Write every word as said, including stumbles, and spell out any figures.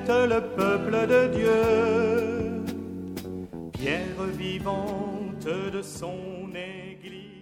êtes le peuple de Dieu, pierre vivante de son église.